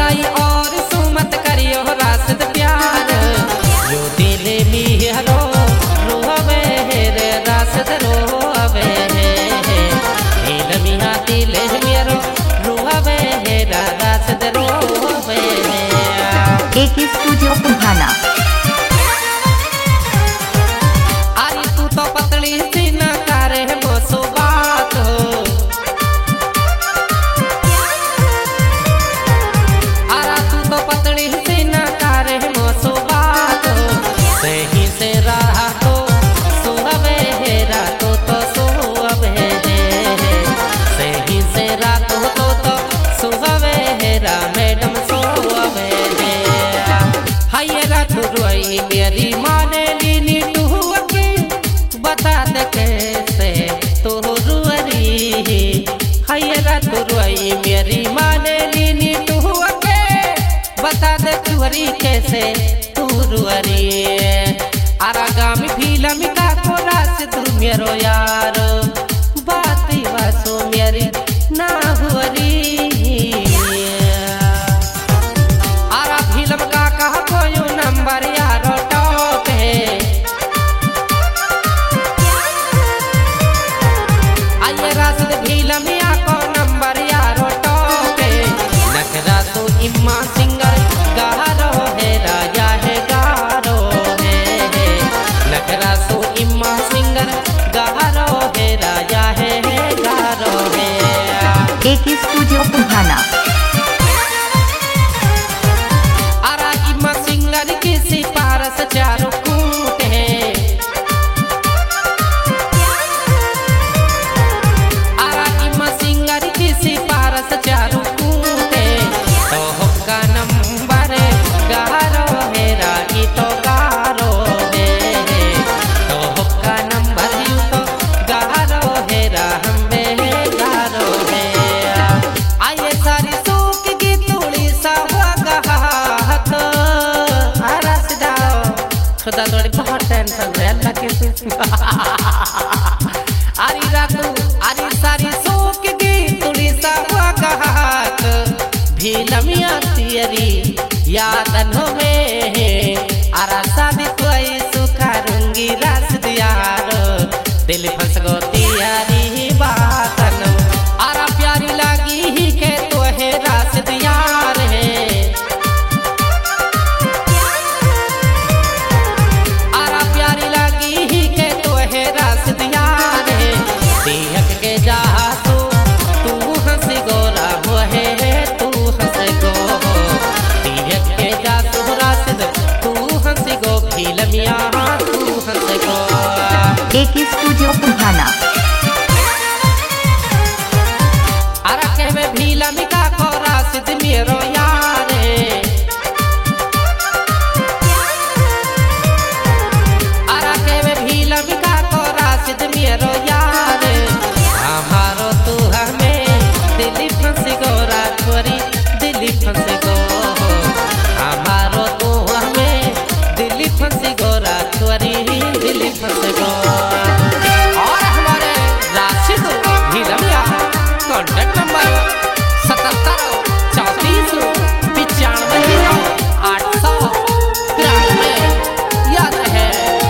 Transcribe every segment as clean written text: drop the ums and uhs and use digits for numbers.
जाई और सुमत करियो रासद प्यार यो दिल मिहरो रोवे रे रासद रोवे दिल मिहा दिल मेरो रोवे रे रासद रोवे। एक स्टूडियो तुम्हारा अरे तू तो पतली सी न करे मोसो बात हो अरे तू तो पतली सी न करे मोसो बात हो सही से रहा तो सोवे हेरा तो सोवे सही से रात हो तो सोवे हेरा मैडम सोवे हाय रात रोई मेरी माने लीनी तू के बता दे कैसे तो रुअरी हाय रात रोई मेरी माने लीनी तू के बता दे तुअरी कैसे तू रुअरी आरा गामी फिल्म का कोरास तू मेरो यार बात वासो मेरी ना हुअरी आरा फिल्म का कहा कोई नंबर यारो टॉप है आये रासद फिल्म या को नंबर यारो टॉप है नखरा तो इम्मा सिंगर गारो है राजा है गारो है नखरा तो इम्मा सिंगर गारो है राजा है गारो है। एक स्टूडियो तुम्हारा आरा इम्मा सिंगर की सिफारिश चारों कूट है आरा इम्मा सिंगर की सिफारिश चारों कूट है तो का नंबर गारो है रागी तो गारो है तो का नंबर यू तो गारो है हम गारो है आये सारी सूख की तुड़ी सा गहात आरा सिदाओ खुदा थोड़ी बहुत टेंशन है अल्लाह के आरी रातू आरी सारी सूख की तुड़ी सा गहात भीलमिया तियरी यादन होवे आरा शादी कोई सुखारूंगी रास दियारो दिल फंस गो तियारी बातन आरा प्यारी लागी ही के तो है रास दियार है आरा प्यारी लागी ही के तो है रास दियार है देहक के जा तू हंस गोरा हो है तू हंस गो देहक के जा तू रासद तू हंस गो फिल्मिया तू हंस गो। एक स्टूडियो तुम्हारा आरा के में फिल्म का को रासद मेरो यार आरा के में फिल्म का को रासद मेरो यार हमारो तू हमें दिल फंस गो रातवरी दिल फंस गो हमारो तू हमें दिल फंस गो रातवरी दिल फंस गो। और हमारे राशिद फिल्मिया कॉन्टैक्ट नंबर 77 34 95 893 याद है।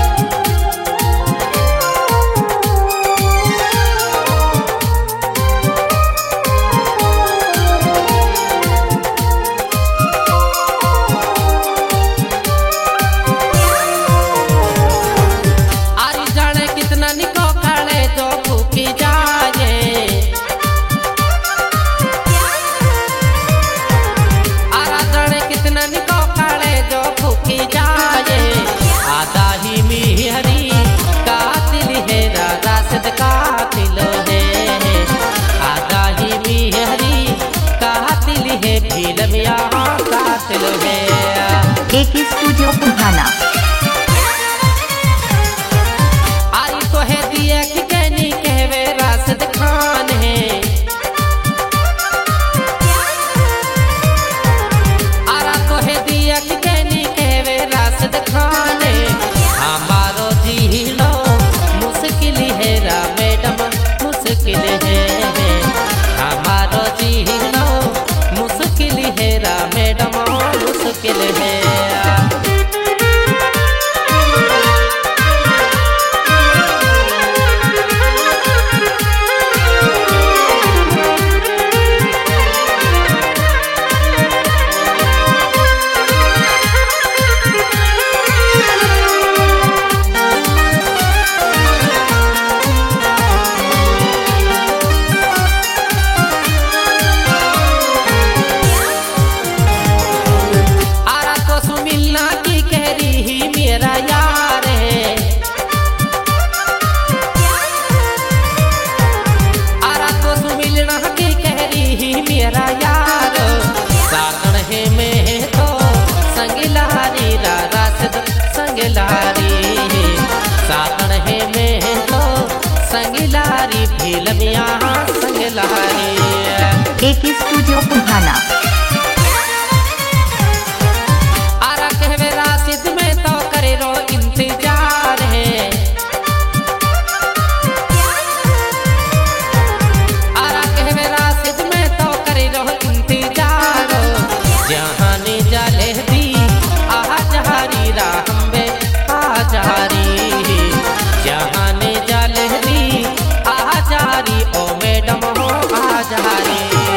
आरी जाने कितना निको खड़े जो फूकी जाए आरा जाने कितना निको खड़े जो फूकी जाए आधा ही मिहरी कातिल है रासद कातिल है आधा ही मिहरी कातिल है फिल्मिया कातिल है। एक स्टूडियो तुम्हारा आरी तो है दिया कि कहनी कहवे रासद खान है आरा तो है दिया कि कहनी कहवे रासद खान है हमारो जीलो मुश्किल है रा मैडम मुश्किल है हमारो जीलो मुश्किल है रा मैडम उभाना। आरा कहवे राशिद में तो करे रो इंतजार है। आरा कहवे राशिद में तो करे रो इंतजार। जहाने जाले दी आजारी राह में आजारी। जहाने जाले दी आजारी ओ मैडम हो आजारी।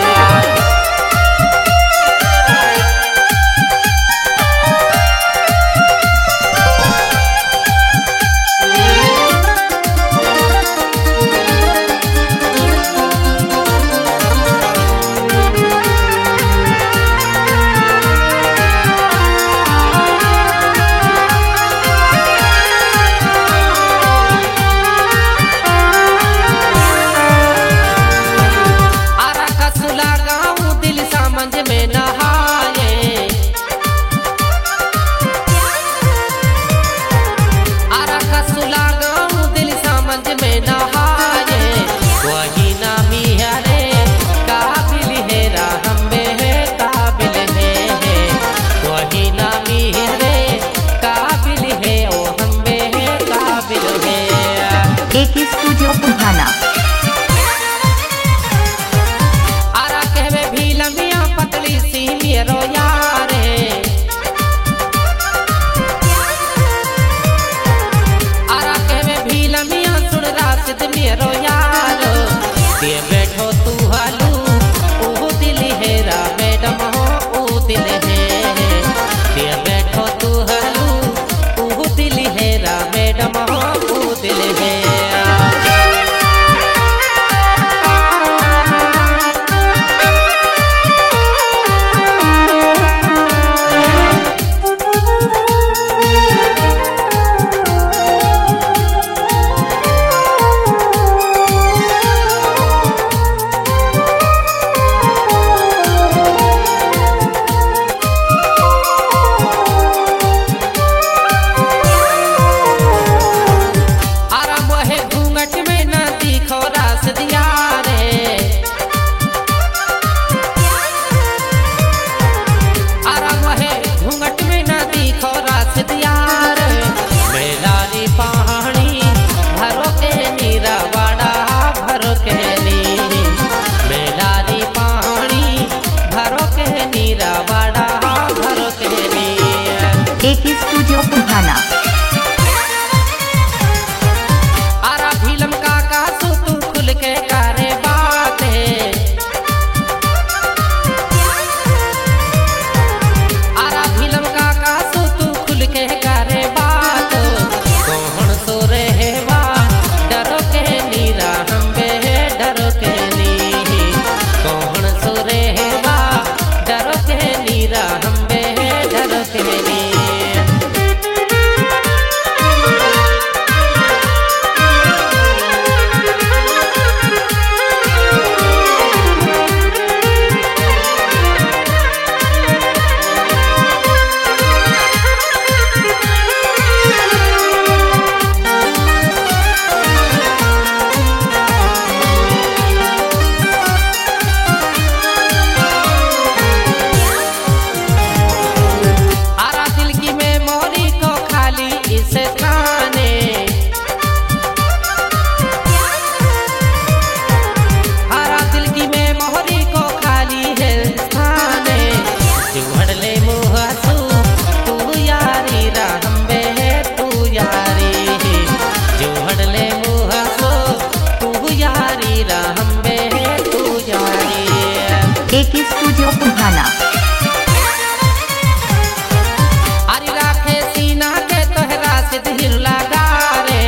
में नहाए आरा कसुला गाँव दिल समझ में नहाए। वही नामी है काबिल है राह में है काबिल है। वही नामी है काबिल है ओ हम में है काबिल है। एक स्टूडियो उभाना। पतली सी मेरो यार आरा कहवे भीला मियाँ सुन राशिद मेरो यार। ये बैठो तू हालू ओ दिल है रा मैडम हो ओ दिल है। ये बैठो तू हालू ओ दिल है रा मैडम हो ओ दिल है। एक स्टूडियो उभाना। आरा फिल्म का सो तू खुल के करे बातें। आरा फिल्म का सो तू खुल के करे बात। कौन सो रहेवा डरो के नीरा हम बे डरो के नी। कौन सो रहेवा डरो के नीरा हम बे डरो के नी। एक स्टूडियो उभाना। अरे राखे सीना के तोहरा से दिल लगा रे।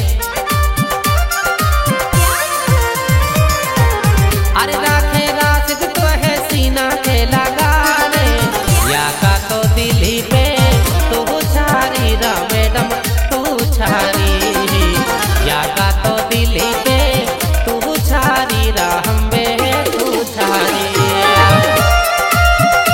अरे राखे राशिद तोहे सीना के लगा रे। या का तो दिल्ली पे तू छारी रा मैडम तू छारी। या का तो दिल्ली पे तू छारी रा हम बे तू छारी।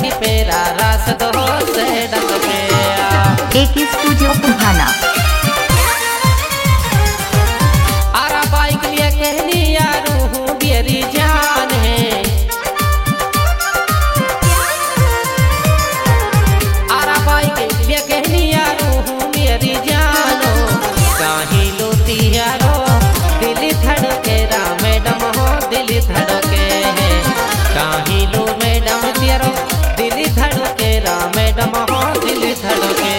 कहीं पेरा रास दो से डक पे AK Studio Kumhana. Arrah bike लिए कहनी यारू हूँ मेरी जान है आरा बाइक लिए कहनी यारू हूँ मेरी जानो कहीं लूटी यारो दिल धड़के रा मैडम हो दिल धड़के है कहीं लो मैडम तेरो दिल धड़के रा मैडम हो दिल धड़के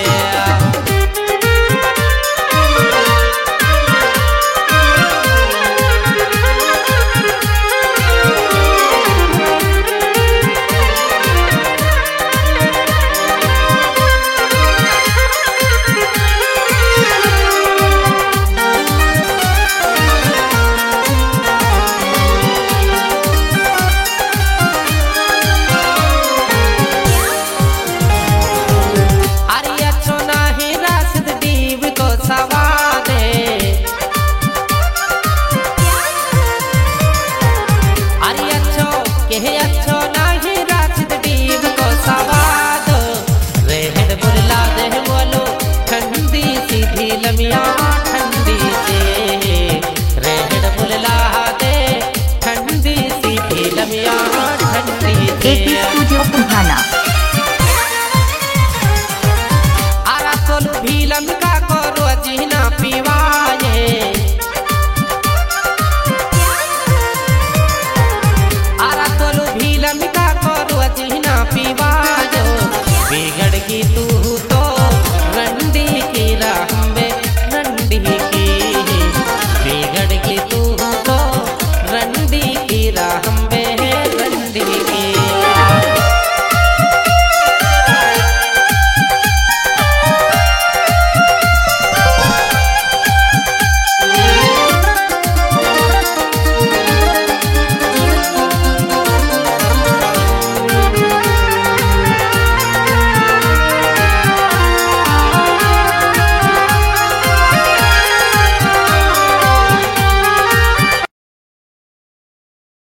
लमिया ठंडी से रेहड़ बुलला दे ठंडी सी लमिया ठंडी से AK Studio Kumhana.